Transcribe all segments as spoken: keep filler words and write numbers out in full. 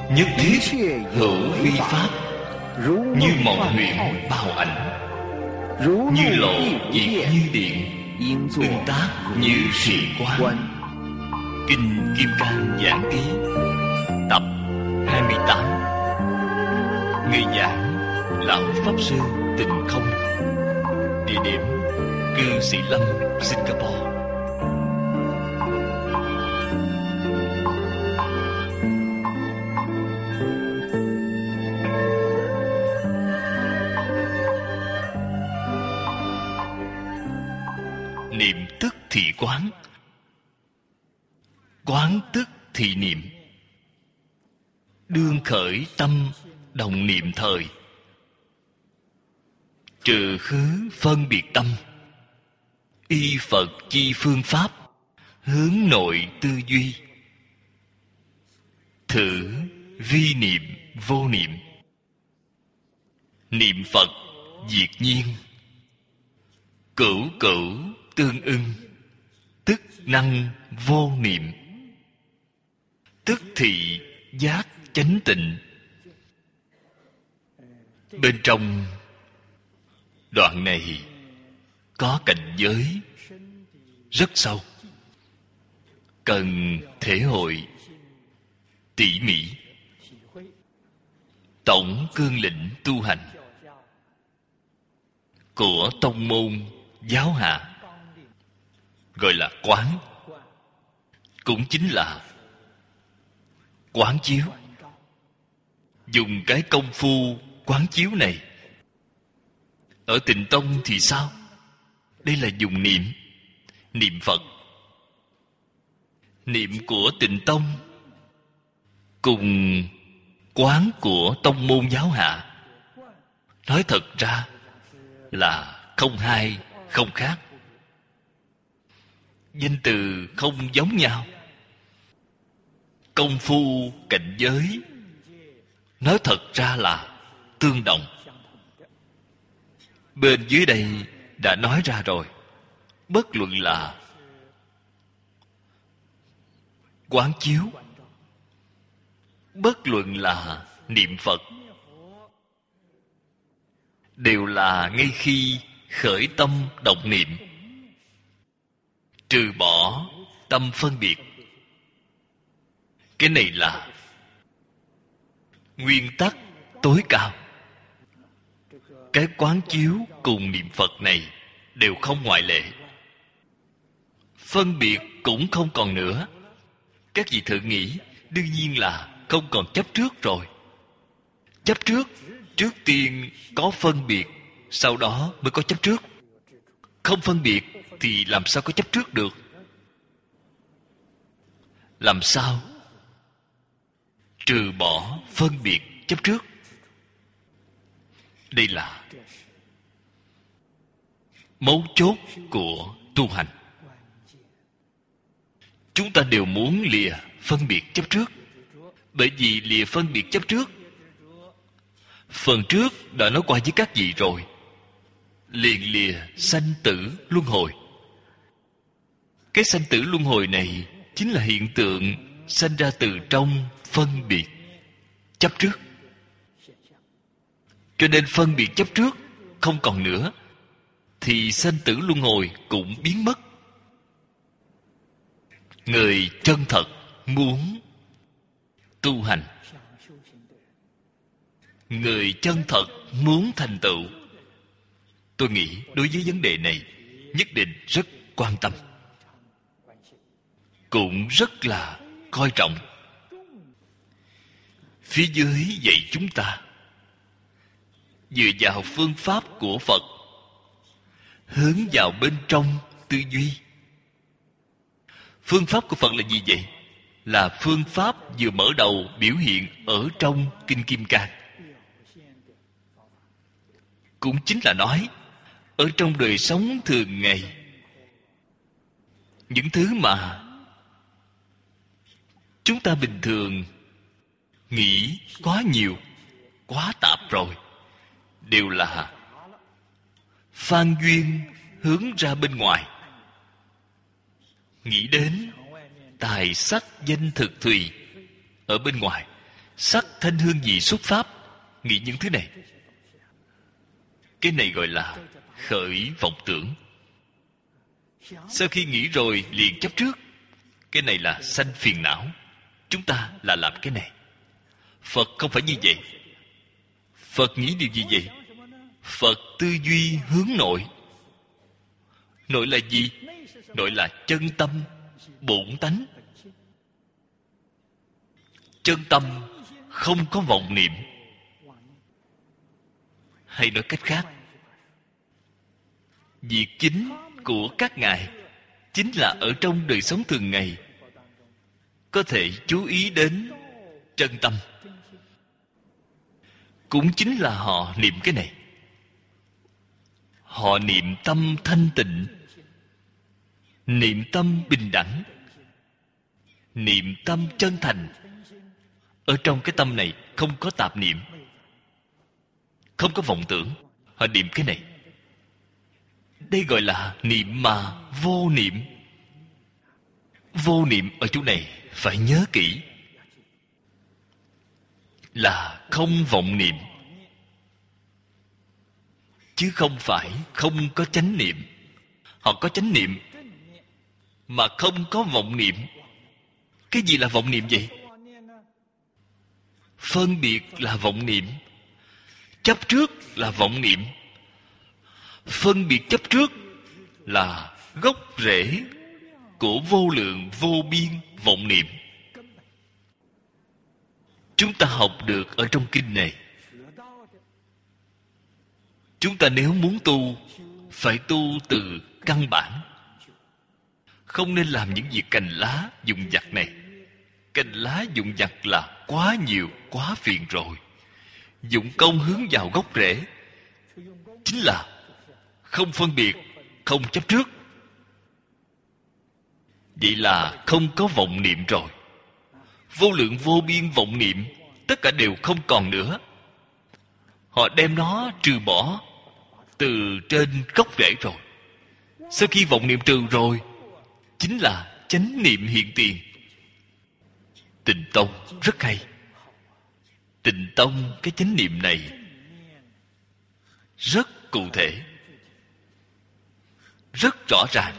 nhất thiết hữu vi pháp, như mộng huyễn bao ảnh, như lộ diệt như điện, ứng tác như trì quán. Kinh Kim Cang Giảng Ký tập hai mươi tám. Người giảng Lão Pháp Sư Tịnh Không. Địa điểm Cư Sĩ Lâm, Singapore. Niệm tức thị quán, quán tức thị niệm. Đương khởi tâm đồng niệm thời, trừ khứ phân biệt tâm. Y Phật chi phương pháp, hướng nội tư duy. Thử vi niệm vô niệm, niệm Phật diệt nhiên. Cửu cửu tương ưng, tức năng vô niệm. Tức thị giác chánh tịnh. Bên trong đoạn này có cảnh giới rất sâu, cần thể hội tỉ mỉ. Tổng cương lĩnh tu hành của tông môn giáo hạ gọi là quán, cũng chính là quán chiếu. Dùng cái công phu quán chiếu này. Ở Tịnh Tông thì sao? Đây là dùng niệm, niệm Phật. Niệm của Tịnh Tông cùng quán của tông môn giáo hạ, nói thật ra là không hai không khác. Danh từ không giống nhau, công phu cảnh giới nói thật ra là tương đồng. Bên dưới đây đã nói ra rồi. Bất luận là quán chiếu, bất luận là niệm Phật, đều là ngay khi khởi tâm động niệm, trừ bỏ tâm phân biệt. Cái này là nguyên tắc tối cao. Cái quán chiếu cùng niệm Phật này đều không ngoại lệ. Phân biệt cũng không còn nữa. Các vị thử nghĩ, đương nhiên là không còn chấp trước rồi. Chấp trước, trước tiên có phân biệt, sau đó mới có chấp trước. Không phân biệt thì làm sao có chấp trước được? Làm sao trừ bỏ phân biệt chấp trước? Đây là mấu chốt của tu hành. Chúng ta đều muốn lìa phân biệt chấp trước. Bởi vì lìa phân biệt chấp trước, phần trước đã nói qua với các vị rồi, liền lìa sanh tử luân hồi. Cái sanh tử luân hồi này chính là hiện tượng sanh ra từ trong phân biệt chấp trước. Cho nên phân biệt chấp trước không còn nữa, thì sanh tử luân hồi cũng biến mất. Người chân thật muốn tu hành, người chân thật muốn thành tựu, tôi nghĩ đối với vấn đề này nhất định rất quan tâm, cũng rất là coi trọng. Phía dưới dạy chúng ta dựa vào phương pháp của Phật, hướng vào bên trong tư duy. Phương pháp của Phật là gì vậy? Là phương pháp vừa mở đầu biểu hiện ở trong Kinh Kim Cang. Cũng chính là nói, ở trong đời sống thường ngày, những thứ mà chúng ta bình thường nghĩ quá nhiều, quá tạp rồi, đều là phan duyên hướng ra bên ngoài. Nghĩ đến tài sắc danh thực thùy ở bên ngoài, sắc thanh hương vị xuất pháp, nghĩ những thứ này. Cái này gọi là khởi vọng tưởng. Sau khi nghĩ rồi liền chấp trước, cái này là sanh phiền não. Chúng ta là làm cái này. Phật không phải như vậy. Phật nghĩ điều gì vậy? Phật tư duy hướng nội. Nội là gì? Nội là chân tâm, bổn tánh. Chân tâm không có vọng niệm. Hay nói cách khác, việc chính của các ngài chính là ở trong đời sống thường ngày có thể chú ý đến chân tâm. Cũng chính là họ niệm cái này. Họ niệm tâm thanh tịnh, niệm tâm bình đẳng, niệm tâm chân thành. Ở trong cái tâm này không có tạp niệm, không có vọng tưởng. Họ niệm cái này. Đây gọi là niệm mà vô niệm. Vô niệm ở chỗ này phải nhớ kỹ, là không vọng niệm, chứ không phải không có chánh niệm. Họ có chánh niệm mà không có vọng niệm. Cái gì là vọng niệm vậy? Phân biệt là vọng niệm, chấp trước là vọng niệm. Phân biệt chấp trước là gốc rễ của vô lượng vô biên vọng niệm. Chúng ta học được ở trong kinh này. Chúng ta nếu muốn tu, phải tu từ căn bản. Không nên làm những việc cành lá dụng vặt này. Cành lá dụng vặt là quá nhiều, quá phiền rồi. Dụng công hướng vào gốc rễ, chính là không phân biệt, không chấp trước. Vậy là không có vọng niệm rồi. Vô lượng vô biên vọng niệm tất cả đều không còn nữa. Họ đem nó trừ bỏ từ trên gốc rễ rồi. Sau khi vọng niệm trừ rồi, chính là chánh niệm hiện tiền. Tịnh tông rất hay. Tịnh tông cái chánh niệm này rất cụ thể, rất rõ ràng.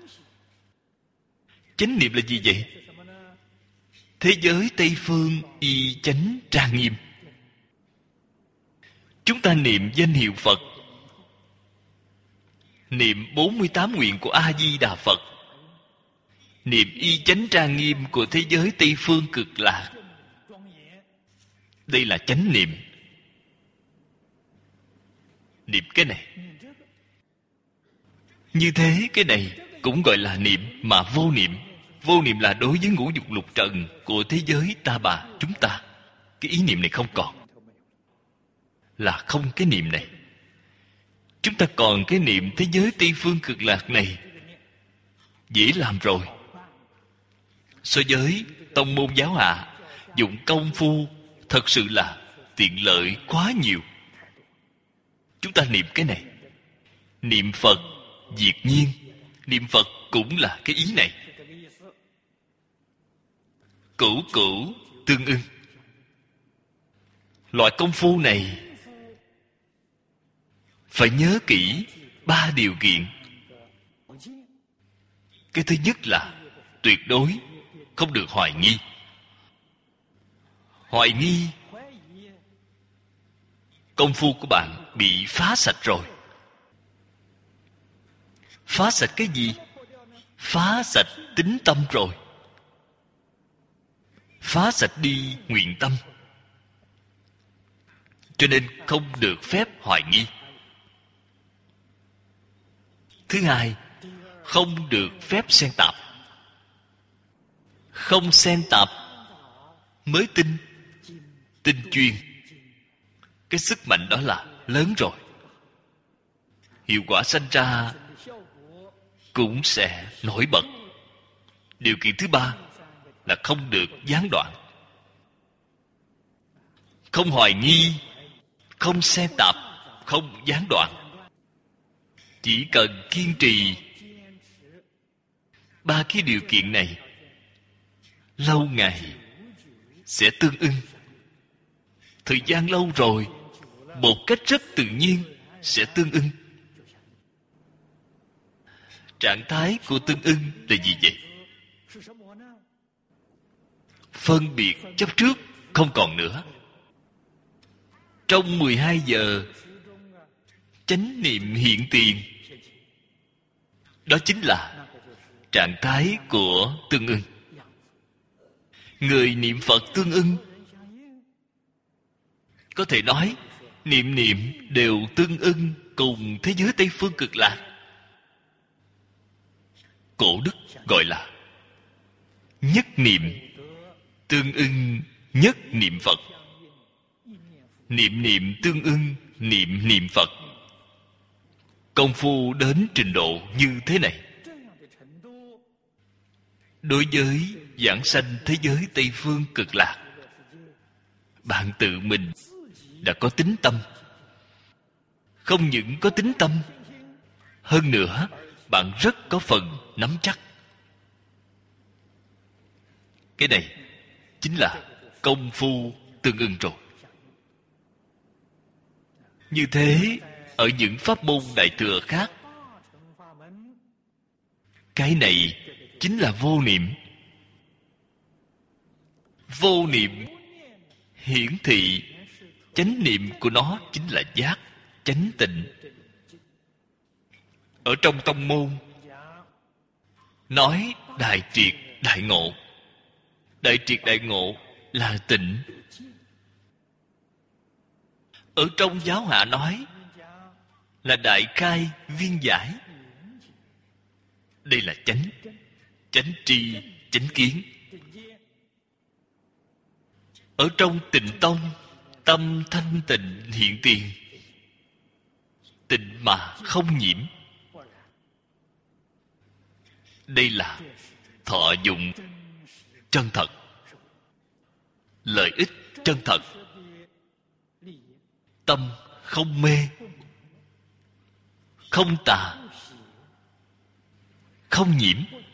Chánh niệm là gì vậy? Thế giới Tây Phương y chánh trang nghiêm. Chúng ta niệm danh hiệu Phật, niệm bốn mươi tám nguyện của A-di-đà Phật, niệm y chánh trang nghiêm của thế giới Tây Phương cực lạc. Đây là chánh niệm. Niệm cái này. Như thế cái này cũng gọi là niệm mà vô niệm. Vô niệm là đối với ngũ dục lục trần của thế giới ta bà chúng ta. Cái ý niệm này không còn, là không cái niệm này. Chúng ta còn cái niệm thế giới Tây Phương cực lạc này, dễ làm rồi. So với tông môn giáo hạ dụng công phu, thật sự là tiện lợi quá nhiều. Chúng ta niệm cái này. Niệm Phật diệt nhiên. Niệm Phật cũng là cái ý này. Cửu cửu tương ưng. Loại công phu này phải nhớ kỹ ba điều kiện. Cái thứ nhất là tuyệt đối không được hoài nghi. Hoài nghi, công phu của bạn bị phá sạch rồi. Phá sạch cái gì? Phá sạch tính tâm rồi. Phá sạch đi nguyện tâm. Cho nên không được phép hoài nghi. Thứ hai, không được phép xen tạp. Không xen tạp mới tinh, tinh chuyên. Cái sức mạnh đó là lớn rồi. Hiệu quả sanh ra cũng sẽ nổi bật. Điều kiện thứ ba là không được gián đoạn. Không hoài nghi, không xen tạp, không gián đoạn. Chỉ cần kiên trì ba cái điều kiện này, lâu ngày sẽ tương ưng, thời gian lâu rồi, một cách rất tự nhiên sẽ tương ưng. Trạng thái của tương ưng là gì vậy? Phân biệt chấp trước không còn nữa. Trong mười hai giờ, chánh niệm hiện tiền. Đó chính là trạng thái của tương ưng. Người niệm Phật tương ưng. Có thể nói, niệm niệm đều tương ưng cùng thế giới Tây Phương Cực Lạc. Cổ đức gọi là nhất niệm tương ưng nhất niệm Phật. Niệm niệm tương ưng niệm niệm Phật. Công phu đến trình độ như thế này, đối với giảng sanh thế giới Tây Phương Cực Lạc, bạn tự mình đã có tín tâm. Không những có tín tâm, hơn nữa bạn rất có phần nắm chắc. Cái này chính là công phu tương ưng rồi. Như thế, ở những pháp môn đại thừa khác, cái này chính là vô niệm. Vô niệm hiển thị chánh niệm của nó chính là giác, chánh tịnh. Ở trong tông môn nói đại triệt đại ngộ. Đại triệt đại ngộ là tịnh. Ở trong giáo hạ nói là đại khai viên giải. Đây là chánh, chánh tri, chánh kiến. Ở trong Tịnh Tông, tâm thanh tịnh hiện tiền. Tịnh mà không nhiễm. Đây là thọ dụng chân thật, lợi ích chân thật. Tâm không mê, không tà, không nhiễm.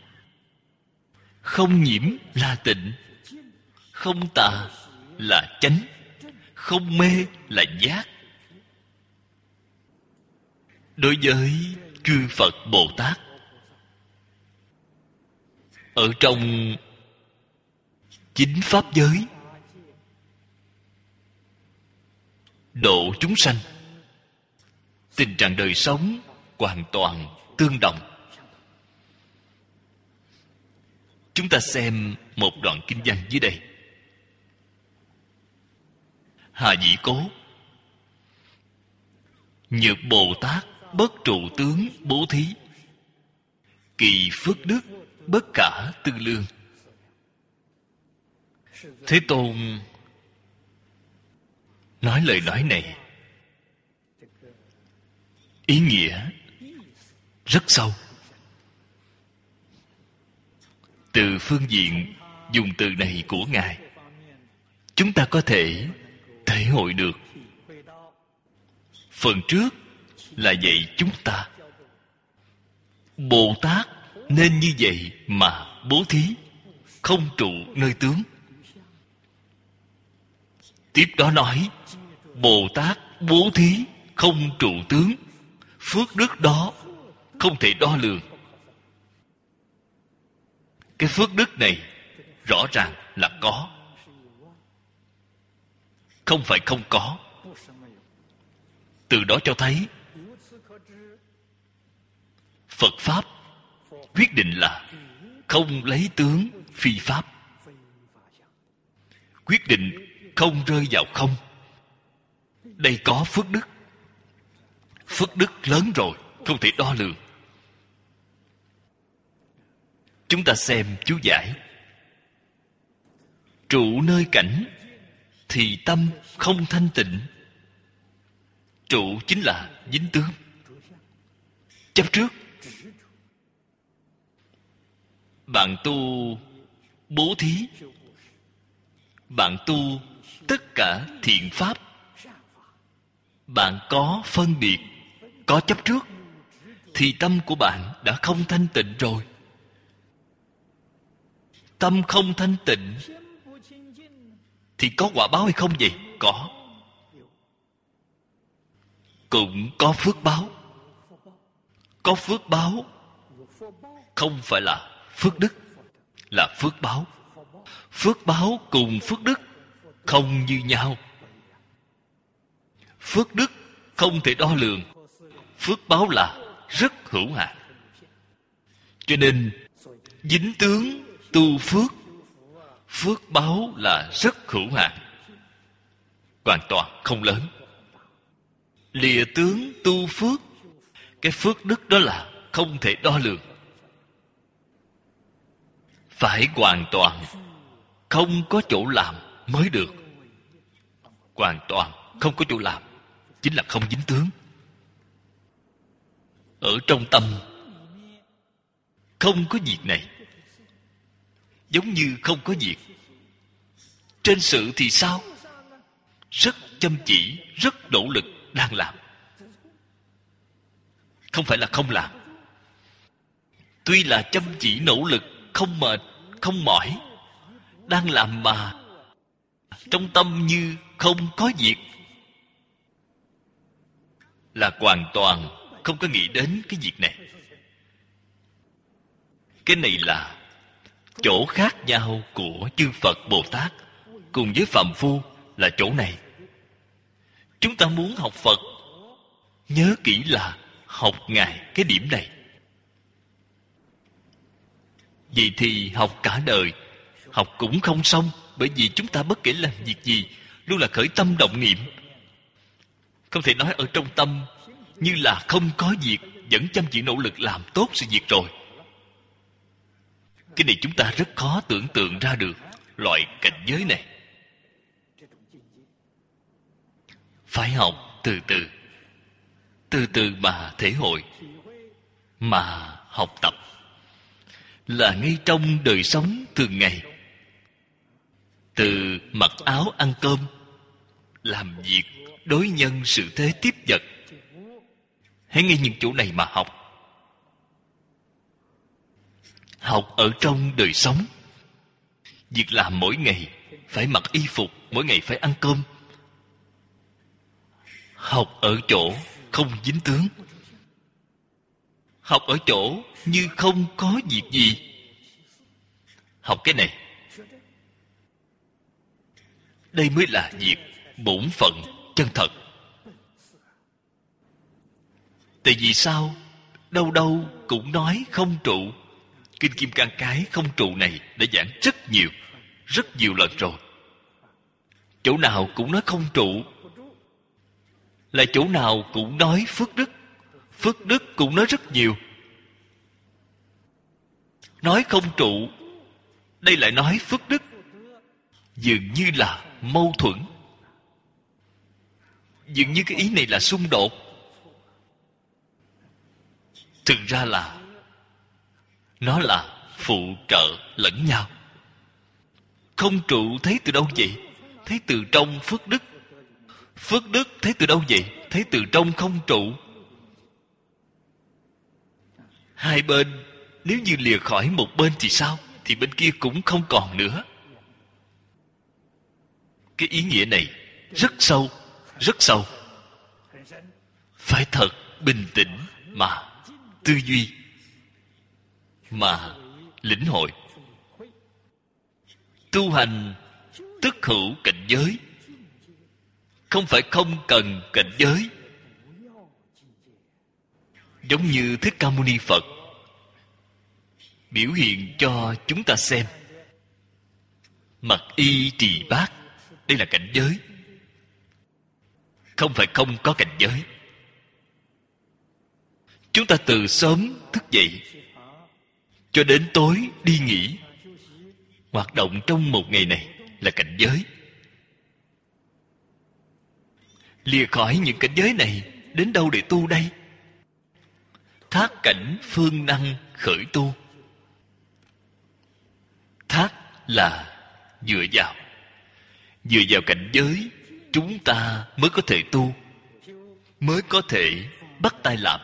Không nhiễm là tịnh, không tà là chánh, không mê là giác. Đối với chư Phật Bồ Tát, ở trong chính pháp giới độ chúng sanh, tình trạng đời sống hoàn toàn tương đồng. Chúng ta xem một đoạn kinh văn dưới đây. Hà Dĩ Cố: Nhược Bồ Tát bất trụ tướng bố thí, kỳ phước đức bất khả tư lương. Thế Tôn nói lời nói này ý nghĩa rất sâu. Từ phương diện dùng từ này của Ngài, chúng ta có thể thể hội được. Phần trước là dạy chúng ta Bồ Tát nên như vậy mà bố thí, không trụ nơi tướng. Tiếp đó nói Bồ Tát bố thí không trụ tướng, phước đức đó không thể đo lường. Cái phước đức này rõ ràng là có, không phải không có. Từ đó cho thấy Phật Pháp quyết định là không lấy tướng phi Pháp, quyết định không rơi vào không. Đây có phước đức. Phước đức lớn rồi, không thể đo lường. Chúng ta xem chú giải. Trụ nơi cảnh thì tâm không thanh tịnh. Trụ chính là dính tướng, chấp trước. Bạn tu bố thí, bạn tu tất cả thiện pháp, bạn có phân biệt, có chấp trước, thì tâm của bạn đã không thanh tịnh rồi. Tâm không thanh tịnh thì có quả báo hay không vậy? Có. cũng có phước báo. Có phước báo không phải là phước đức, là phước báo. Phước báo cùng phước đức không như nhau. Phước đức không thể đo lường, phước báo là rất hữu hạn. Cho nên dính tướng tu phước, phước báo là rất hữu hạn, hoàn toàn không lớn. Lìa tướng tu phước, cái phước đức đó là không thể đo lường. Phải hoàn toàn không có chỗ làm mới được. Hoàn toàn không có chỗ làm chính là không dính tướng. Ở trong tâm không có việc này, giống như không có việc. Trên sự thì sao? Rất chăm chỉ, rất nỗ lực đang làm. Không phải là không làm. Tuy là chăm chỉ nỗ lực, không mệt, không mỏi, đang làm mà trong tâm như không có việc, là hoàn toàn không có nghĩ đến cái việc này. Cái này là chỗ khác nhau của chư Phật Bồ Tát cùng với phàm phu, là chỗ này. Chúng ta muốn học Phật, nhớ kỹ là học Ngài cái điểm này. Vậy thì học cả đời, học cũng không xong. Bởi vì chúng ta bất kể làm việc gì luôn là khởi tâm động niệm. Không thể nói ở trong tâm như là không có việc, vẫn chăm chỉ nỗ lực làm tốt sự việc rồi. Cái này chúng ta rất khó tưởng tượng ra được loại cảnh giới này. Phải học từ từ, từ từ mà thể hội, mà học tập, là ngay trong đời sống thường ngày. Từ mặc áo ăn cơm, làm việc, đối nhân xử thế tiếp vật, hãy ngay những chỗ này mà học. Học ở trong đời sống. Việc làm mỗi ngày phải mặc y phục, mỗi ngày phải ăn cơm. Học ở chỗ không dính tướng. Học ở chỗ như không có việc gì. Học cái này, đây mới là việc bổn phận chân thật. Tại vì sao? Đâu đâu cũng nói không trụ. Kinh Kim Cang cái không trụ này đã giảng rất nhiều, rất nhiều lần rồi. Chỗ nào cũng nói không trụ, lại chỗ nào cũng nói phước đức. Phước đức cũng nói rất nhiều. Nói không trụ, đây lại nói phước đức, dường như là mâu thuẫn. Dường như cái ý này là xung đột. Thực ra là nó là phụ trợ lẫn nhau. Không trụ thấy từ đâu vậy? Thấy từ trong phước đức. Phước đức thấy từ đâu vậy? Thấy từ trong không trụ. Hai bên nếu như lìa khỏi một bên thì sao? Thì bên kia cũng không còn nữa. Cái ý nghĩa này rất sâu, rất sâu. Phải thật bình tĩnh mà tư duy, mà lĩnh hội. Tu hành tức hữu cảnh giới, không phải không cần cảnh giới. Giống như Thích Ca Mâu Ni Phật biểu hiện cho chúng ta xem. Mặc y trì bát, đây là cảnh giới, không phải không có cảnh giới. Chúng ta từ sớm thức dậy cho đến tối đi nghỉ, hoạt động trong một ngày này là cảnh giới. Lìa khỏi những cảnh giới này, đến đâu để tu đây? Thác cảnh phương năng khởi tu. Thác là dựa vào. Dựa vào cảnh giới, chúng ta mới có thể tu, mới có thể bắt tay làm.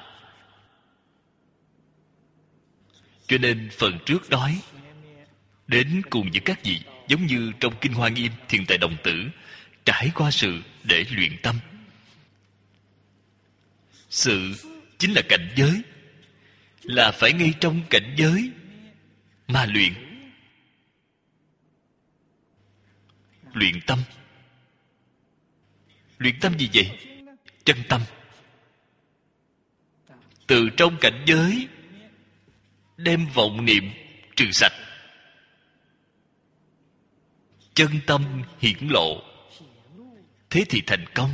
Cho nên phần trước nói đến cùng với các vị, giống như trong Kinh Hoa Nghiêm, Thiền Tài Đồng Tử, trải qua sự để luyện tâm. Sự chính là cảnh giới, là phải ngay trong cảnh giới mà luyện. Luyện tâm. Luyện tâm gì vậy? Chân tâm. Từ trong cảnh giới đem vọng niệm trừ sạch, chân tâm hiển lộ, thế thì thành công.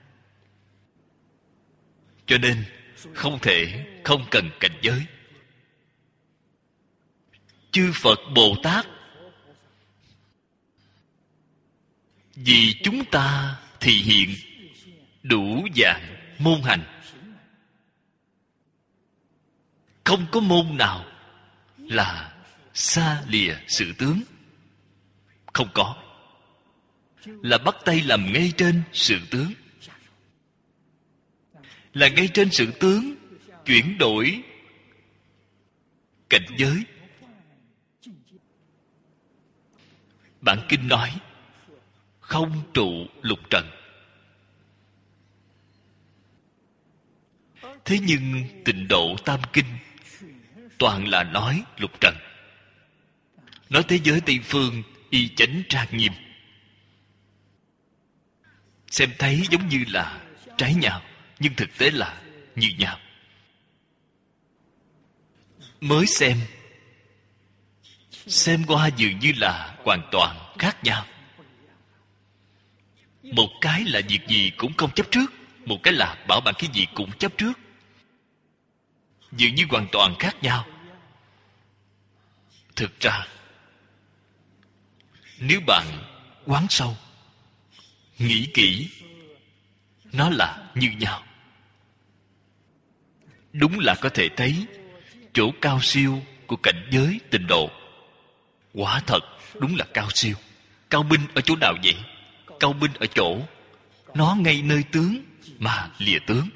Cho nên không thể không cần cảnh giới. Chư Phật Bồ Tát vì chúng ta thì hiện đủ dạng môn hành, không có môn nào là xa lìa sự tướng. Không có. Là bắt tay làm ngay trên sự tướng. Là ngay trên sự tướng chuyển đổi cảnh giới. Bản kinh nói không trụ lục trần. Thế nhưng Tịnh Độ Tam Kinh toàn là nói lục trần. Nói thế giới Tây Phương y chánh trang nghiêm, xem thấy giống như là trái nhau, nhưng thực tế là như nhau. Mới xem xem qua dường như là hoàn toàn khác nhau. Một cái là việc gì cũng không chấp trước, một cái là bảo bạn cái gì cũng chấp trước, dường như hoàn toàn khác nhau. Thực ra nếu bạn quán sâu, nghĩ kỹ, nó là như nhau. Đúng là có thể thấy chỗ cao siêu của cảnh giới Tịnh độ. Quả thật đúng là cao siêu. Cao minh ở chỗ nào vậy? Cao minh ở chỗ nó ngay nơi tướng mà lìa tướng.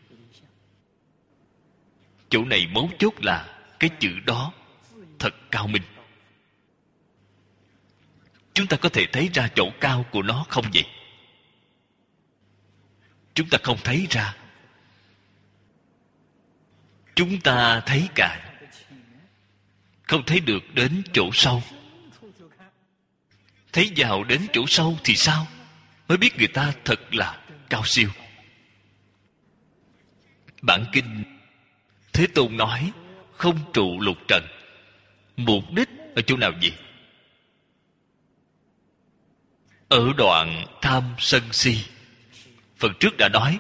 Chỗ này mấu chốt là cái chữ đó thật cao minh. Chúng ta có thể thấy ra chỗ cao của nó không vậy? Chúng ta không thấy ra. Chúng ta thấy cả, không thấy được đến chỗ sâu. Thấy vào đến chỗ sâu thì sao? Mới biết người ta thật là cao siêu. Bản kinh Thế Tôn nói không trụ lục trần. Mục đích ở chỗ nào vậy? Ở đoạn tham sân si. Phần trước đã nói,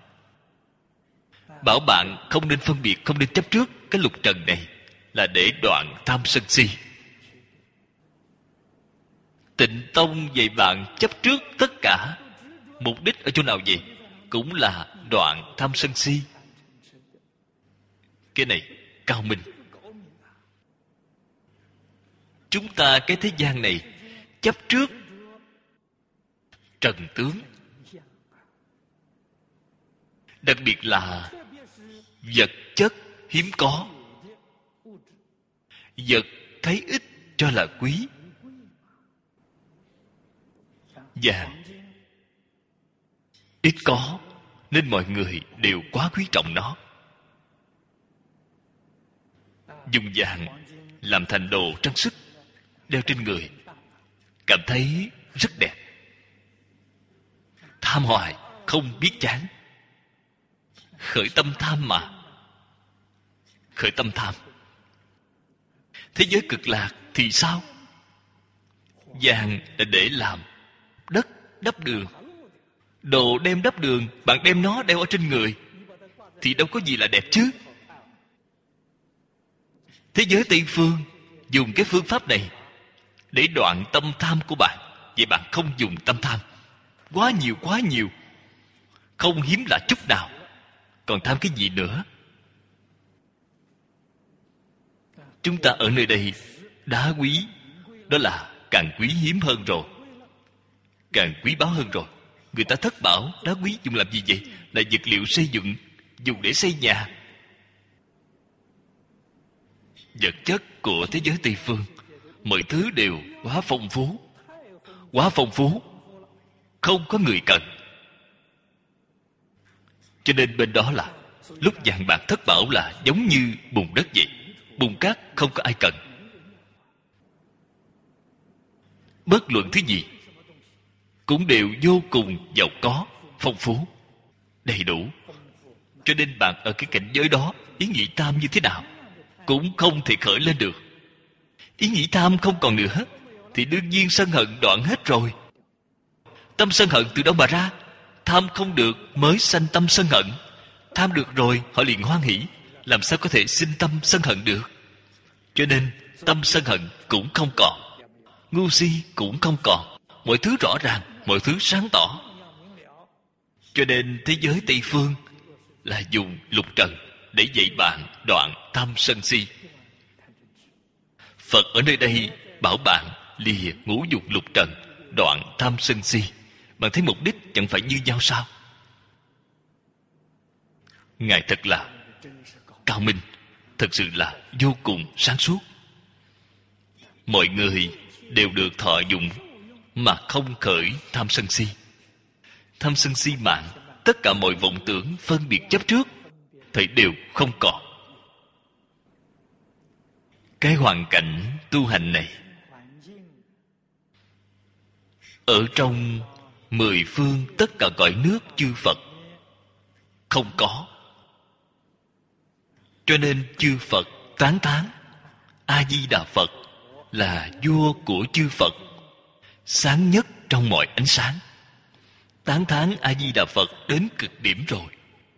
bảo bạn không nên phân biệt, không nên chấp trước cái lục trần này, là để đoạn tham sân si. Tịnh Tông dạy bạn chấp trước tất cả. Mục đích ở chỗ nào vậy? Cũng là đoạn tham sân si. Cái này cao minh. Chúng ta cái thế gian này chấp trước trần tướng, đặc biệt là vật chất hiếm có. Vật thấy ít cho là quý. Vàng ít có nên mọi người đều quá quý trọng nó. Dùng vàng làm thành đồ trang sức, đeo trên người, cảm thấy rất đẹp. Tham hoài không biết chán. Khởi tâm tham mà. Khởi tâm tham. Thế giới cực lạc thì sao? Vàng là để làm đất đắp đường. Đồ đem đắp đường, bạn đem nó đeo ở trên người thì đâu có gì là đẹp chứ. Thế giới Tây Phương dùng cái phương pháp này để đoạn tâm tham của bạn. Vậy bạn không dùng tâm tham. Quá nhiều quá nhiều, không hiếm là chút nào. Còn tham cái gì nữa? Chúng ta ở nơi đây đá quý, đó là càng quý hiếm hơn rồi, càng quý báu hơn rồi. Người ta thất bảo đá quý dùng làm gì vậy? Là vật liệu xây dựng, dùng để xây nhà. Vật chất của thế giới Tây Phương, mọi thứ đều quá phong phú. Quá phong phú, không có người cần. Cho nên bên đó là Lúc vàng bạc thất bảo là giống như bùn đất vậy. Bùn cát không có ai cần. Bất luận thứ gì cũng đều vô cùng giàu có, phong phú, đầy đủ. Cho nên bạn ở cái cảnh giới đó, ý nghĩ tham như thế nào cũng không thể khởi lên được. Ý nghĩ tham không còn nữa thì đương nhiên sân hận đoạn hết rồi. Tâm sân hận từ đâu mà ra? Tham không được mới sanh tâm sân hận. Tham được rồi họ liền hoan hỷ. Làm sao có thể sinh tâm sân hận được? Cho nên tâm sân hận cũng không còn, ngu si cũng không còn. Mọi thứ rõ ràng, mọi thứ sáng tỏ. Cho nên thế giới Tây Phương là dùng lục trần để dạy bạn đoạn tham sân si. Phật ở nơi đây bảo bạn lìa ngũ dục lục trần, đoạn tham sân si. Bạn thấy mục đích chẳng phải như nhau sao? Ngài thật là cao minh, thật sự là vô cùng sáng suốt. Mọi người đều được thọ dụng mà không khởi tham sân si. Tham sân si mạng, tất cả mọi vọng tưởng phân biệt chấp trước thì đều không còn. Cái hoàn cảnh tu hành này ở trong mười phương tất cả cõi nước chư Phật không có. Cho nên chư Phật tán thán A Di Đà Phật là vua của chư Phật, sáng nhất trong mọi ánh sáng. Tán thán A Di Đà Phật đến cực điểm rồi.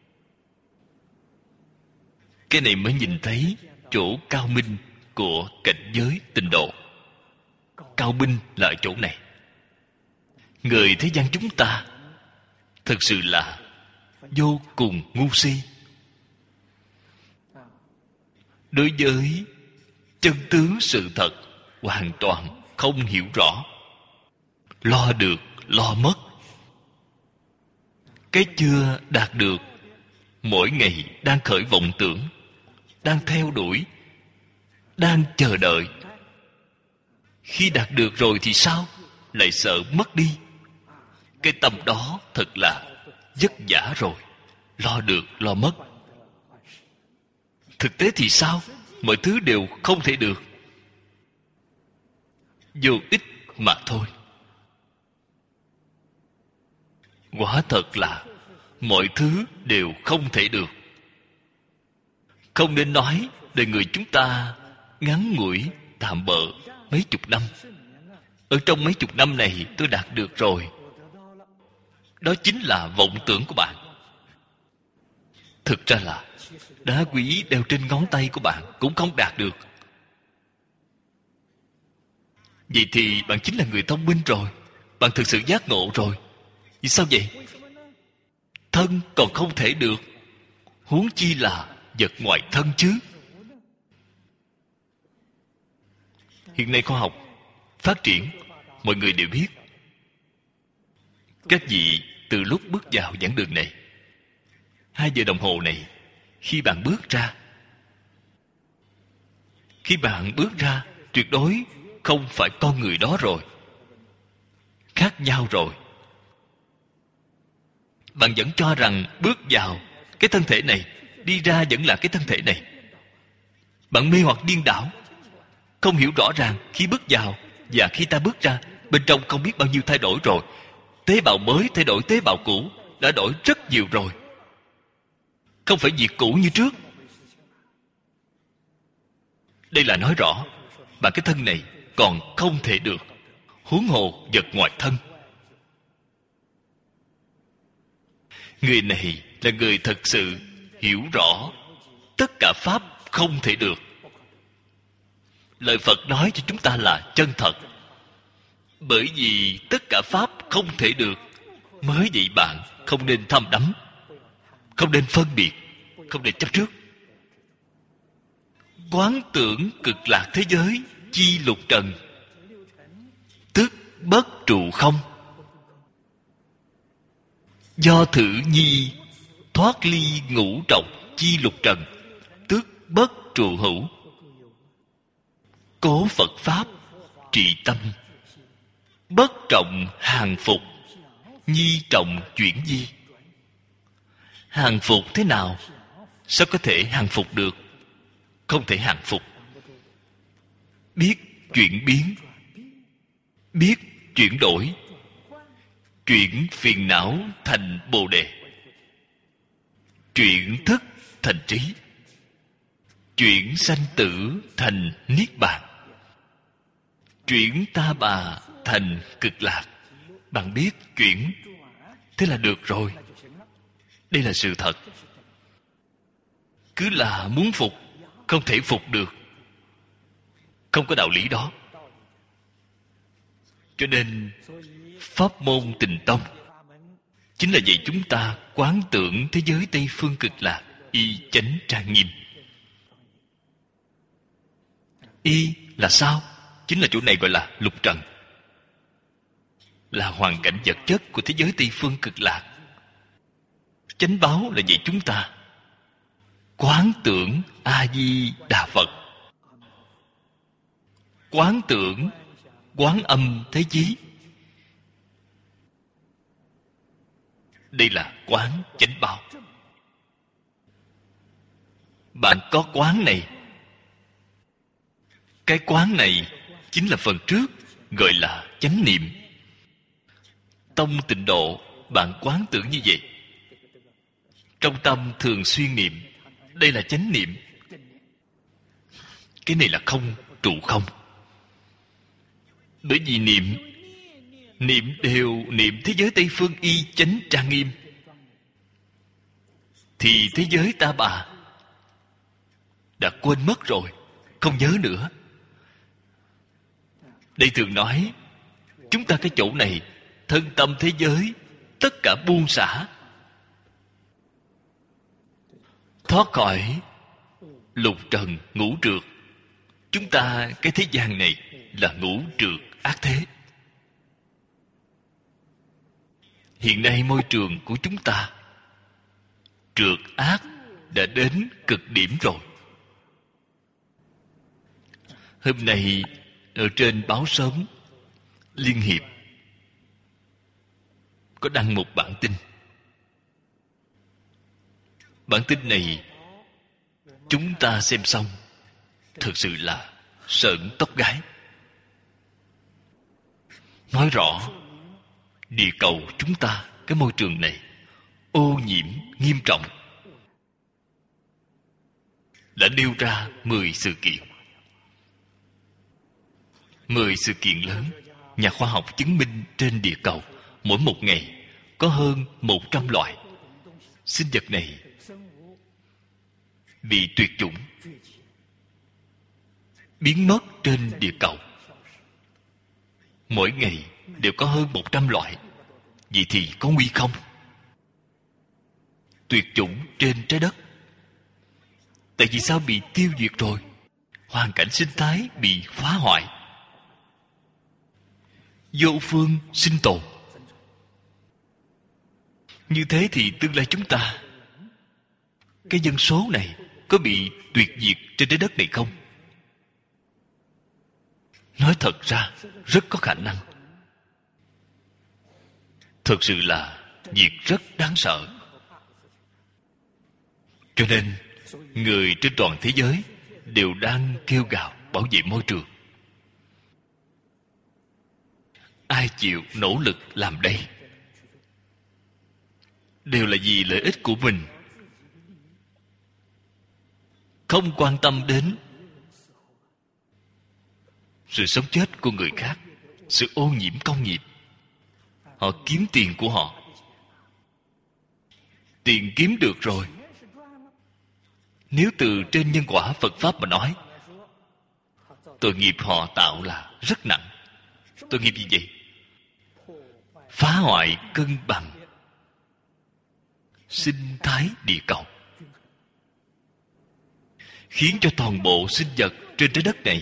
Cái này mới nhìn thấy chỗ cao minh của cảnh giới tịnh độ. Cao minh là ở chỗ này. Người thế gian chúng ta thật sự là vô cùng ngu si. Đối với chân tướng sự thật hoàn toàn không hiểu rõ. Lo được, lo mất. Cái chưa đạt được mỗi ngày đang khởi vọng tưởng, đang theo đuổi, đang chờ đợi. Khi đạt được rồi thì sao? Lại sợ mất đi. Cái tâm đó thật là vất vả rồi. Lo được, lo mất. Thực tế thì sao? Mọi thứ đều không thể được. Vô ích mà thôi. Quả thật là mọi thứ đều không thể được. Không nên nói đời người chúng ta ngắn ngủi, tạm bợ mấy chục năm. Ở trong mấy chục năm này tôi đạt được rồi. Đó chính là vọng tưởng của bạn. Thực ra là đá quý đeo trên ngón tay của bạn cũng không đạt được. Vậy thì bạn chính là người thông minh rồi. Bạn thực sự giác ngộ rồi. Vì sao vậy? Thân còn không thể được, huống chi là vật ngoài thân chứ. Hiện nay khoa học phát triển, mọi người đều biết. Các vị từ lúc bước vào giảng đường này, hai giờ đồng hồ này, khi bạn bước ra, khi bạn bước ra, tuyệt đối không phải con người đó rồi. Khác nhau rồi. Bạn vẫn cho rằng bước vào cái thân thể này, đi ra vẫn là cái thân thể này. Bạn mê hoặc điên đảo, không hiểu rõ ràng khi bước vào và khi ta bước ra, bên trong không biết bao nhiêu thay đổi rồi. Tế bào mới thay đổi tế bào cũ, đã đổi rất nhiều rồi. Không phải việc cũ như trước. Đây là nói rõ bạn cái thân này còn không thể được, huống hồ vật ngoài thân. Người này là người thật sự hiểu rõ tất cả pháp không thể được. Lời Phật nói cho chúng ta là chân thật. Bởi vì tất cả pháp không thể được, mới vậy bạn không nên tham đắm, không nên phân biệt, không nên chấp trước. Quán tưởng cực lạc thế giới chi lục trần, tức bất trụ không. Do thử nhi thoát ly ngũ trọng chi lục trần, tức bất trụ hữu. Cố Phật Pháp trị tâm, bất trọng hàng phục, nhi trọng chuyển di. Hàng phục thế nào? sao có thể hàng phục được? Không thể hàng phục. Biết chuyển biến, biết chuyển đổi, chuyển phiền não thành bồ đề, chuyển thức thành trí, chuyển sanh tử thành niết bàn, chuyển ta bà thành cực lạc. Bạn biết chuyển, thế là được rồi. Đây là sự thật. Cứ là muốn phục, không thể phục được. Không có đạo lý đó. Cho nên pháp môn Tịnh Tông chính là dạy chúng ta quán tưởng thế giới Tây Phương Cực Lạc y chánh trang nghiêm. Y là sao? Chính là chỗ này gọi là lục trần, là hoàn cảnh vật chất của thế giới Tây Phương Cực Lạc. Chánh báo là dạy chúng ta quán tưởng A Di Đà Phật, quán tưởng Quán Âm Thế Chí. Đây là quán chánh báo. Bạn có quán này, cái quán này chính là phần trước gọi là chánh niệm. Tông Tịnh Độ bạn quán tưởng như vậy, trong tâm thường xuyên niệm, đây là chánh niệm. Cái này là không trụ không. Bởi vì niệm niệm đều niệm thế giới Tây Phương y chánh trang nghiêm, thì thế giới ta bà đã quên mất rồi, không nhớ nữa. Đây thường nói chúng ta cái chỗ này thân tâm thế giới tất cả buông xả, thoát khỏi lục trần ngũ trược. Chúng ta cái thế gian này là ngũ trược ác thế. Hiện nay môi trường của chúng ta trược ác đã đến cực điểm rồi. Hôm nay ở trên báo sớm Liên Hiệp có đăng một bản tin. Bản tin này chúng ta xem xong thực sự là sởn tóc gáy. Nói rõ địa cầu chúng ta, cái môi trường này ô nhiễm nghiêm trọng. Đã nêu ra mười sự kiện. Mười sự kiện lớn. Nhà khoa học chứng minh trên địa cầu mỗi một ngày có hơn một trăm loại sinh vật này bị tuyệt chủng, biến mất trên địa cầu. Mỗi ngày đều có hơn một trăm loại. Vậy thì có nguy không? Tuyệt chủng trên trái đất. Tại vì sao bị tiêu diệt rồi? Hoàn cảnh sinh thái bị phá hoại, vô phương sinh tồn. Như thế thì tương lai chúng ta, cái dân số này có bị tuyệt diệt trên trái đất này không? Nói thật ra rất có khả năng. Thực sự là việc rất đáng sợ. Cho nên người trên toàn thế giới đều đang kêu gào bảo vệ môi trường. Ai chịu nỗ lực làm đây? Đều là vì lợi ích của mình, không quan tâm đến sự sống chết của người khác, sự ô nhiễm công nghiệp. Họ kiếm tiền của họ. Tiền kiếm được rồi, nếu từ trên nhân quả Phật Pháp mà nói, tội nghiệp họ tạo là rất nặng. Tội nghiệp gì vậy? Phá hoại cân bằng sinh thái địa cầu, khiến cho toàn bộ sinh vật trên trái đất này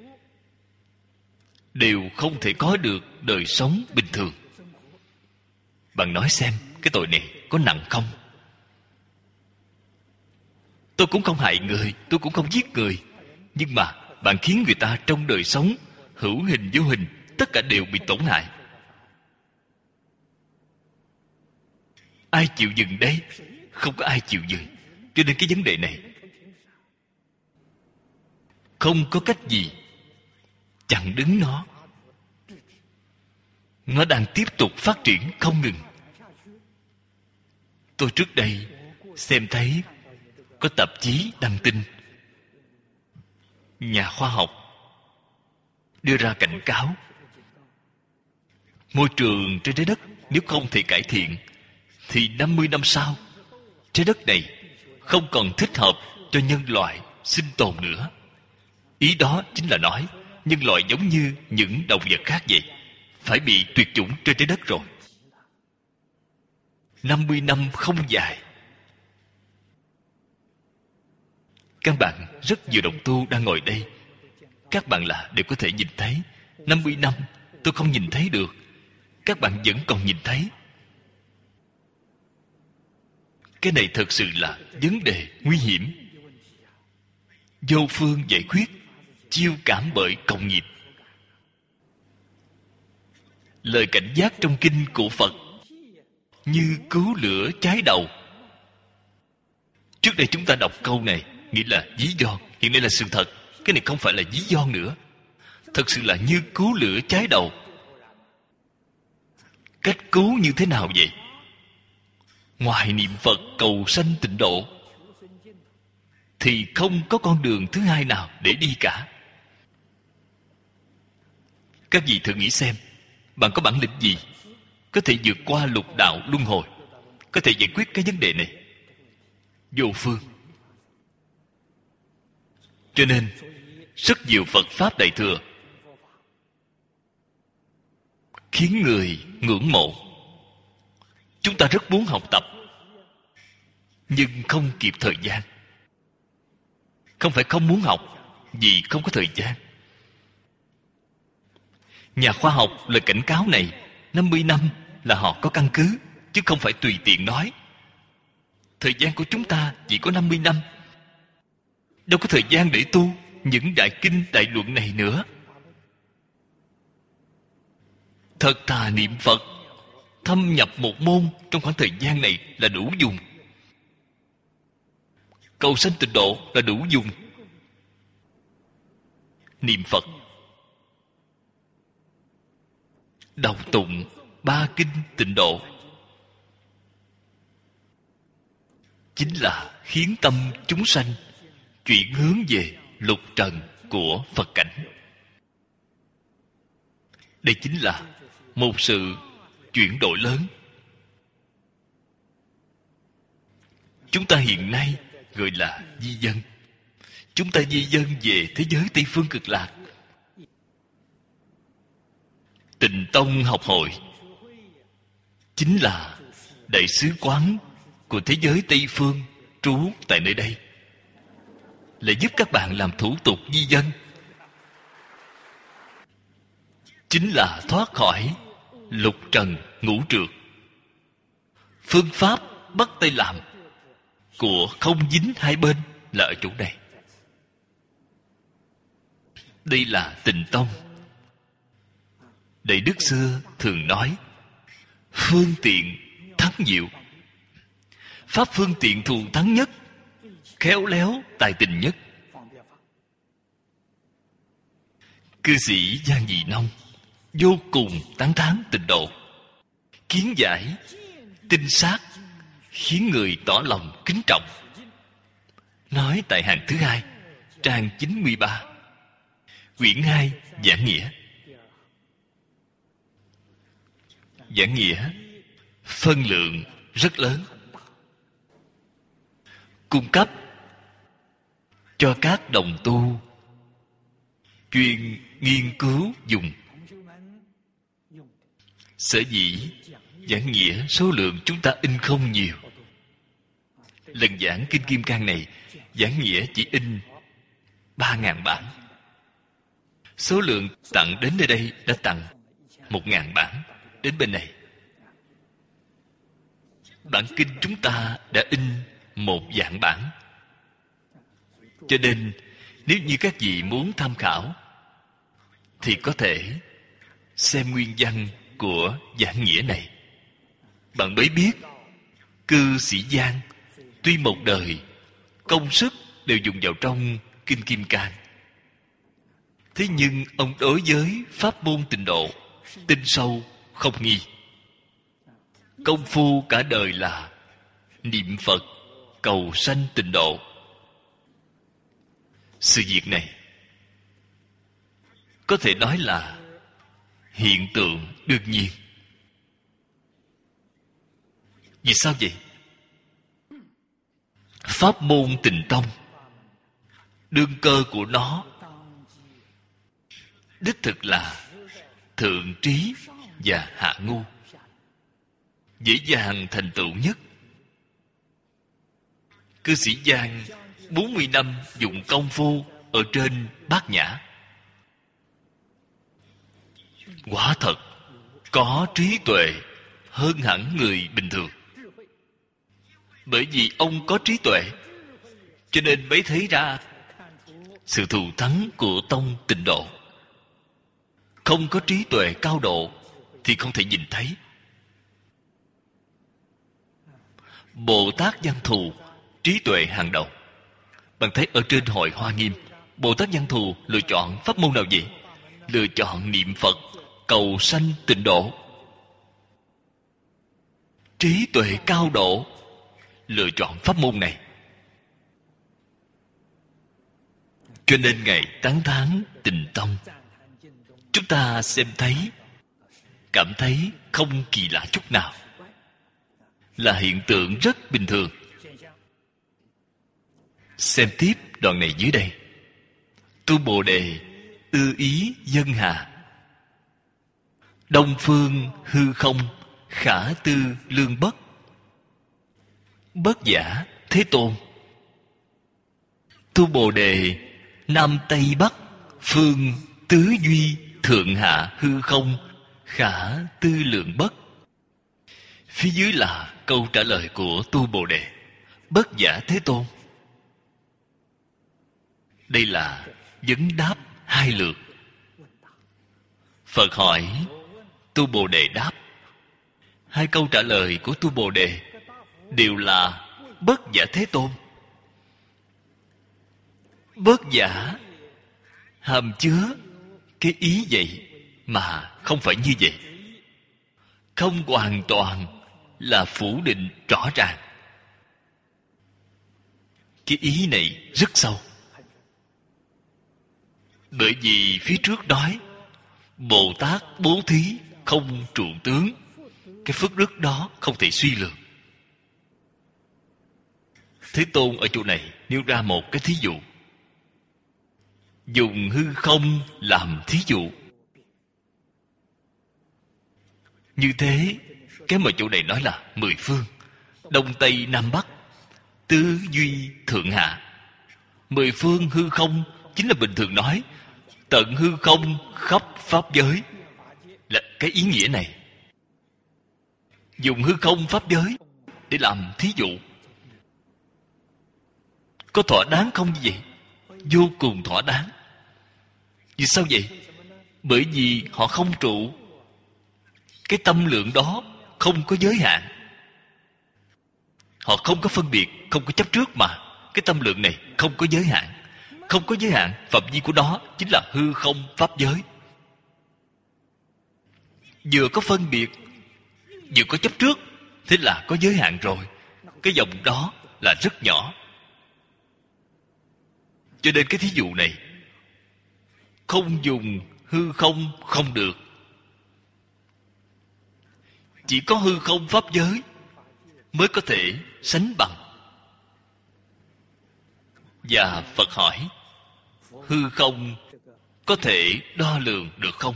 đều không thể có được đời sống bình thường. Bạn nói xem, cái tội này có nặng không? Tôi cũng không hại người, tôi cũng không giết người, nhưng mà bạn khiến người ta trong đời sống hữu hình vô hình tất cả đều bị tổn hại. Ai chịu dừng đây? Không có ai chịu dừng. Cho nên cái vấn đề này không có cách gì chặn đứng nó. Nó đang tiếp tục phát triển không ngừng. Tôi trước đây xem thấy có tạp chí đăng tin, nhà khoa học đưa ra cảnh cáo môi trường trên trái đất nếu không thể cải thiện thì năm mươi năm sau trái đất này không còn thích hợp cho nhân loại sinh tồn nữa. Ý đó chính là nói nhân loại giống như những động vật khác vậy, phải bị tuyệt chủng trên trái đất rồi. năm mươi năm không dài. Các bạn rất nhiều đồng tu đang ngồi đây, các bạn là đều có thể nhìn thấy. Năm mươi năm tôi không nhìn thấy được, các bạn vẫn còn nhìn thấy. Cái này thật sự là vấn đề nguy hiểm, vô phương giải quyết, chiêu cảm bởi cộng nghiệp. Lời cảnh giác trong kinh của Phật như cứu lửa cháy đầu. Trước đây chúng ta đọc câu này nghĩa là ví von, hiện nay là sự thật. Cái này không phải là ví von nữa, thật sự là như cứu lửa cháy đầu. Cách cứu như thế nào vậy? Ngoài niệm Phật cầu sanh tịnh độ thì không có con đường thứ hai nào để đi cả. Các vị thử nghĩ xem, bạn có bản lĩnh gì có thể vượt qua lục đạo luân hồi, có thể giải quyết cái vấn đề này? Vô phương. Cho nên rất nhiều Phật Pháp Đại Thừa khiến người ngưỡng mộ. Chúng ta rất muốn học tập, nhưng không kịp thời gian. Không phải không muốn học, vì không có thời gian. Nhà khoa học lời cảnh cáo này năm mươi năm là họ có căn cứ, chứ không phải tùy tiện nói. Thời gian của chúng ta chỉ có năm mươi năm, đâu có thời gian để tu những đại kinh đại luận này nữa. Thật thà niệm Phật, thâm nhập một môn trong khoảng thời gian này là đủ dùng. Cầu sanh tịnh độ là đủ dùng. Niệm Phật, đọc tụng ba kinh tịnh độ chính là khiến tâm chúng sanh chuyển hướng về lục trần của Phật cảnh. Đây chính là một sự chuyển đổi lớn. Chúng ta hiện nay gọi là di dân. Chúng ta di dân về thế giới Tây Phương Cực Lạc. Tịnh Tông học hội chính là đại sứ quán của thế giới Tây Phương trú tại nơi đây, là giúp các bạn làm thủ tục di dân, chính là thoát khỏi lục trần ngũ trược. Phương pháp bắt tay làm của không dính hai bên là ở chỗ này. Đây là Tịnh Tông. Đại đức xưa thường nói phương tiện thắng diệu. Pháp phương tiện thù thắng nhất, khéo léo tài tình nhất. Cư sĩ Giang Dị Nông vô cùng tán thán tịnh độ, kiến giải tinh xác, khiến người tỏ lòng kính trọng. Nói tại hàng thứ hai, trang chín mươi ba, quyển hai giảng nghĩa. Giảng nghĩa phân lượng rất lớn, cung cấp cho các đồng tu chuyên nghiên cứu dùng. Sở dĩ giảng nghĩa số lượng chúng ta in không nhiều. Lần giảng Kinh Kim Cang này, giảng nghĩa chỉ in ba ngàn bản. Số lượng tặng đến nơi đây đã tặng một ngàn bản đến bên này. Bản kinh chúng ta đã in một vạn bản. Cho nên nếu như các vị muốn tham khảo thì có thể xem nguyên văn của giảng nghĩa này. Bạn mới biết cư sĩ Giang tuy một đời công sức đều dùng vào trong Kinh Kim Cang. Thế nhưng ông đối với pháp môn tịnh độ tinh sâu không nghi. Công phu cả đời là niệm Phật cầu sanh tịnh độ. Sự việc này có thể nói là hiện tượng đương nhiên. Vì sao vậy? Pháp môn Tịnh Tông, đương cơ của nó đích thực là thượng trí và hạ ngu, dễ dàng thành tựu nhất. Cư sĩ Giang bốn mươi năm dụng công phu ở trên Bát Nhã, quả thật có trí tuệ hơn hẳn người bình thường. Bởi vì ông có trí tuệ, cho nên mới thấy ra sự thù thắng của tông Tịnh độ. Không có trí tuệ cao độ thì không thể nhìn thấy. Bồ Tát Văn Thù trí tuệ hàng đầu. Bạn thấy ở trên Hội Hoa Nghiêm, Bồ Tát Văn Thù lựa chọn pháp môn nào vậy? Lựa chọn niệm Phật cầu sanh tịnh độ. Trí tuệ cao độ lựa chọn pháp môn này, cho nên Ngài tán thán Tịnh Tông. Chúng ta xem thấy, cảm thấy không kỳ lạ chút nào, là hiện tượng rất bình thường. Xem tiếp đoạn này dưới đây. Tu Bồ Đề ư ý dân hà, đông phương hư không khả tư lương bất. Bất giả Thế Tôn. Tu Bồ Đề nam tây bắc phương tứ duy thượng hạ hư không khả tư lượng bất. Phía dưới là câu trả lời của Tu Bồ Đề. Bất giả Thế Tôn. Đây là vấn đáp hai lượt. Phật hỏi, Tu Bồ Đề đáp. Hai câu trả lời của Tu Bồ Đề đều là bất giả Thế Tôn. Bất giả hàm chứa cái ý vậy mà không phải như vậy. Không hoàn toàn là phủ định rõ ràng. Cái ý này rất sâu. Bởi vì phía trước nói Bồ Tát bố thí không trụ tướng, cái phước đức đó không thể suy lường. Thế Tôn ở chỗ này nêu ra một cái thí dụ, dùng hư không làm thí dụ. Như thế, cái mà chỗ này nói là mười phương, đông tây nam bắc, tứ duy thượng hạ. Mười phương hư không chính là bình thường nói tận hư không khắp pháp giới, là cái ý nghĩa này. Dùng hư không pháp giới để làm thí dụ, có thỏa đáng không như vậy? Vô cùng thỏa đáng. Vì sao vậy? Bởi vì họ không trụ. Cái tâm lượng đó không có giới hạn. Họ không có phân biệt, không có chấp trước mà. Cái tâm lượng này không có giới hạn. Không có giới hạn, phạm vi của nó chính là hư không pháp giới. Vừa có phân biệt, vừa có chấp trước, thế là có giới hạn rồi. Cái dòng đó là rất nhỏ. Cho nên cái thí dụ này không dùng hư không không được. Chỉ có hư không pháp giới mới có thể sánh bằng. Và Phật hỏi, hư không có thể đo lường được không?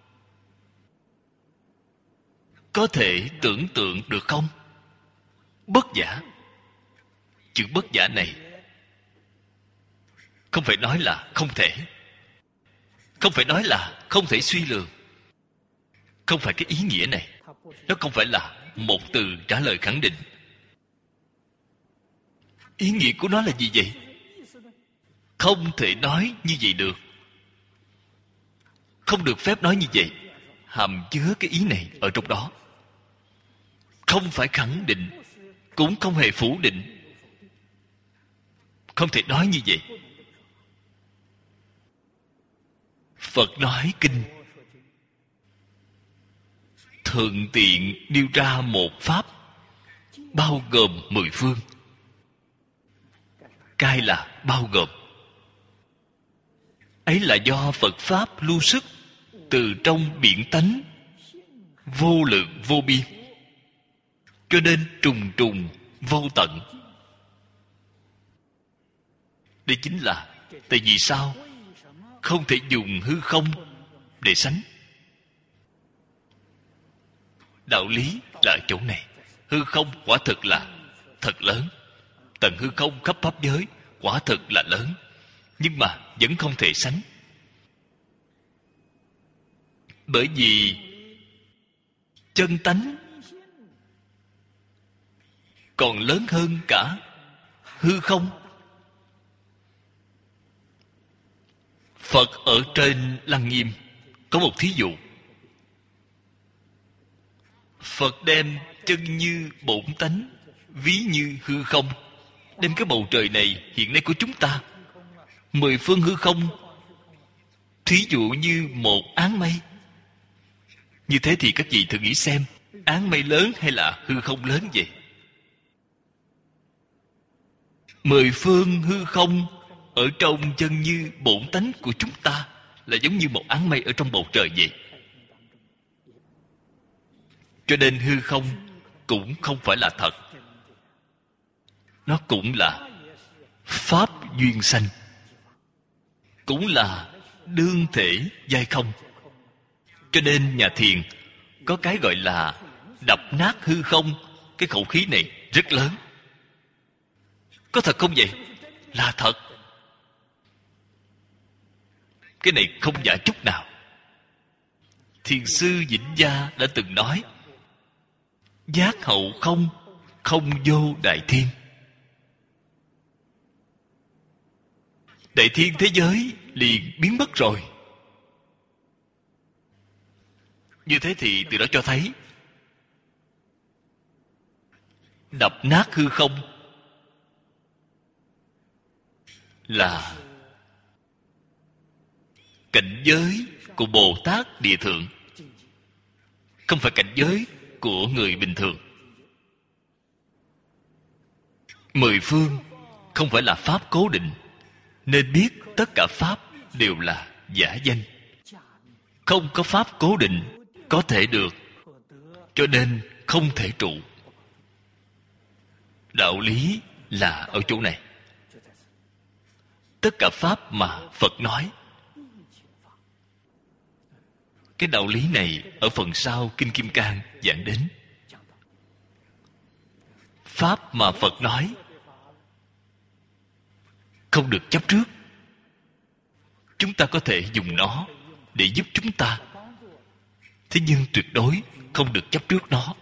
Có thể tưởng tượng được không? Bất giả. Chữ bất giả này không phải nói là không thể, không phải nói là không thể suy lường. Không phải cái ý nghĩa này. Nó không phải là một từ trả lời khẳng định. Ý nghĩa của nó là gì vậy? Không thể nói như vậy được. Không được phép nói như vậy. Hàm chứa cái ý này ở trong đó. Không phải khẳng định, cũng không hề phủ định. Không thể nói như vậy. Phật nói kinh thuận tiện nêu ra một pháp bao gồm mười phương. Cái là bao gồm. Ấy là do Phật Pháp lưu sức từ trong biển tánh vô lượng vô biên, cho nên trùng trùng vô tận. Đây chính là tại vì sao không thể dùng hư không để sánh. Đạo lý là ở chỗ này. Hư không quả thực là thật lớn. Tầng hư không khắp pháp giới quả thực là lớn, nhưng mà vẫn không thể sánh. Bởi vì chân tánh còn lớn hơn cả hư không. Phật ở trên Lăng Nghiêm có một thí dụ. Phật đem chân như bổn tánh ví như hư không, đem cái bầu trời này hiện nay của chúng ta, mười phương hư không, thí dụ như một áng mây. Như thế thì các vị thử nghĩ xem, áng mây lớn hay là hư không lớn vậy? Mười phương hư không ở trong chân như bổn tánh của chúng ta là giống như một áng mây ở trong bầu trời vậy. Cho nên hư không cũng không phải là thật. Nó cũng là pháp duyên sanh, cũng là đương thể giai không. Cho nên nhà thiền có cái gọi là đập nát hư không. Cái khẩu khí này rất lớn. Có thật không vậy? Là thật. Cái này không giả chút nào. Thiền sư Vĩnh Gia đã từng nói: giác hậu không, không vô đại thiên. Đại thiên thế giới liền biến mất rồi. Như thế thì từ đó cho thấy đập nát hư không là cảnh giới của Bồ Tát Địa Thượng, không phải cảnh giới của người bình thường. Mười phương không phải là pháp cố định, nên biết tất cả pháp đều là giả danh. Không có pháp cố định có thể được, cho nên không thể trụ. Đạo lý là ở chỗ này. Tất cả pháp mà Phật nói, cái đạo lý này ở phần sau Kinh Kim Cang giảng đến. Pháp mà Phật nói không được chấp trước. Chúng ta có thể dùng nó để giúp chúng ta, thế nhưng tuyệt đối không được chấp trước nó.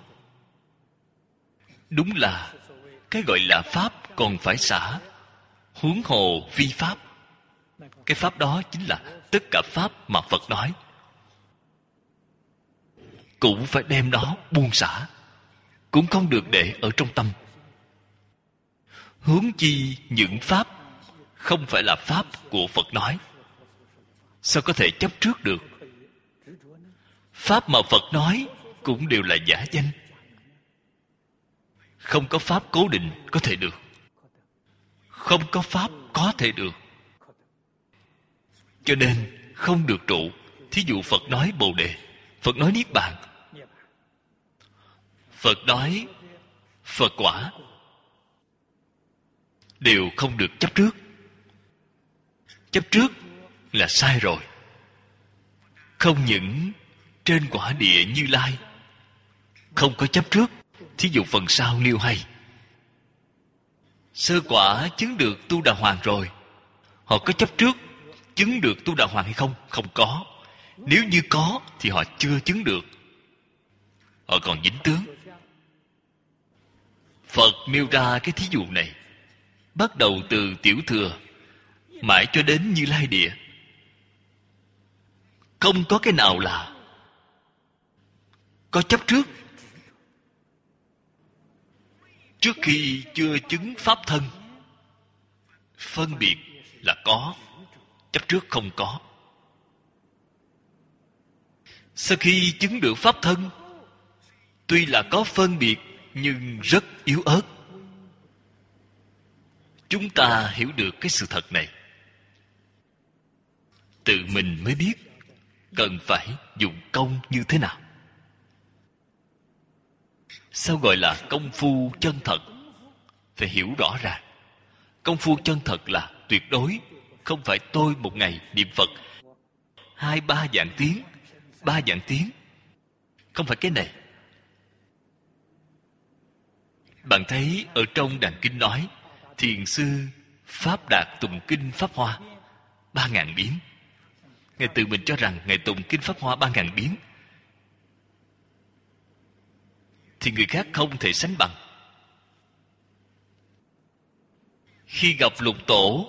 Đúng là cái gọi là pháp còn phải xả, huống hồ vi pháp. Cái pháp đó chính là tất cả pháp mà Phật nói, cũng phải đem nó buông xả, cũng không được để ở trong tâm. Huống chi những pháp không phải là pháp của Phật nói, sao có thể chấp trước được? Pháp mà Phật nói cũng đều là giả danh. Không có pháp cố định có thể được, không có pháp có thể được, cho nên không được trụ. Thí dụ Phật nói Bồ Đề, Phật nói Niết Bàn, Phật nói Phật quả, đều không được chấp trước. Chấp trước là sai rồi. Không những trên quả địa Như Lai không có chấp trước. Thí dụ phần sau nêu hay, sơ quả chứng được Tu Đà Hoàng rồi, họ có chấp trước chứng được Tu Đà Hoàng hay không? Không có. Nếu như có thì họ chưa chứng được, họ còn dính tướng. Phật nêu ra cái thí dụ này, bắt đầu từ Tiểu Thừa mãi cho đến Như Lai Địa, không có cái nào là có chấp trước. Trước khi chưa chứng pháp thân, Phân biệt là có, chấp trước không có. Sau khi chứng được pháp thân, tuy là có phân biệt nhưng rất yếu ớt. Chúng ta hiểu được cái sự thật này, tự mình mới biết cần phải dùng công như thế nào. Sao gọi là công phu chân thật? Phải hiểu rõ ràng. Công phu chân thật là tuyệt đối, không phải tôi một ngày niệm Phật hai ba vạn tiếng, ba vạn tiếng. Không phải cái này. Bạn thấy ở trong đàn kinh nói, thiền sư pháp đạt tụng kinh pháp hoa ba ngàn biến. Ngài tự mình cho rằng Ngài tụng kinh pháp hoa ba ngàn biến, thì người khác không thể sánh bằng. Khi gặp lục tổ,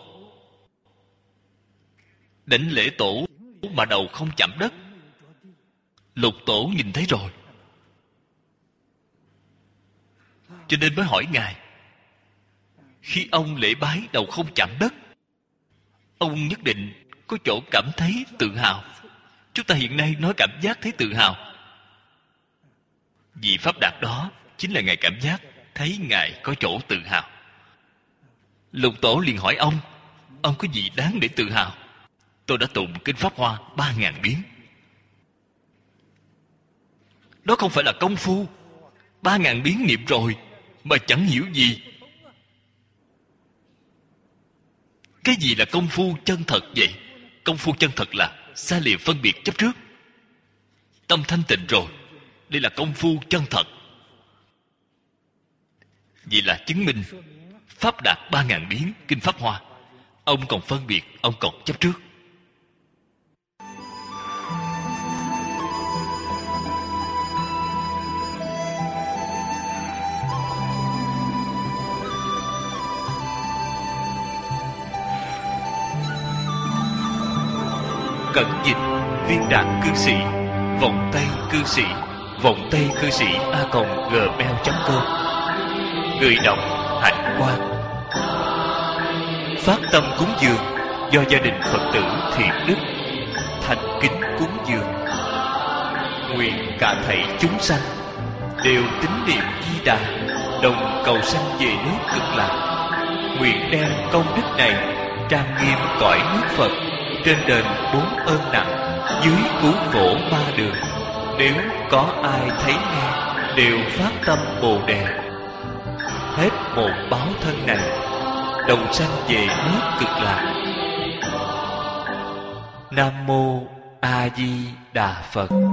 đánh lễ tổ mà đầu không chạm đất, lục tổ nhìn thấy rồi, cho nên mới hỏi Ngài. Khi ông lễ bái đầu không chạm đất, ông nhất định có chỗ cảm thấy tự hào. Chúng ta hiện nay nói cảm giác thấy tự hào, vì pháp đạt đó chính là Ngài cảm giác thấy Ngài có chỗ tự hào. Lục tổ liền hỏi ông, ông có gì đáng để tự hào? Tôi đã tụng kinh pháp hoa ba ngàn biến. Đó không phải là công phu. Ba ngàn biến niệm rồi mà chẳng hiểu gì. Cái gì là công phu chân thật vậy? Công phu chân thật là xa lìa phân biệt chấp trước, tâm thanh tịnh rồi. Đây là công phu chân thật. Vậy là chứng minh pháp đạt ba ngàn biến kinh pháp hoa, ông còn phân biệt, ông còn chấp trước. Cẩn dịch viên đạt cư sĩ, vọng tây cư sĩ, vọng tây cư sĩ a còng gmail chấm com. Người đọc Hạnh Quang. Phát tâm cúng dường do gia đình Phật tử Thiện Đức thành kính cúng dường. Nguyện cả thảy chúng sanh đều tín niệm Di Đà, đồng cầu sanh về nước Cực Lạc. Nguyện đem công đức này trang nghiêm cõi nước Phật, trên đền bốn ơn nặng, dưới cứu khổ ba đường. Nếu có ai thấy nghe đều phát tâm Bồ Đề, hết một báo thân này đồng sanh về nước Cực Lạc. Nam mô A Di Đà Phật.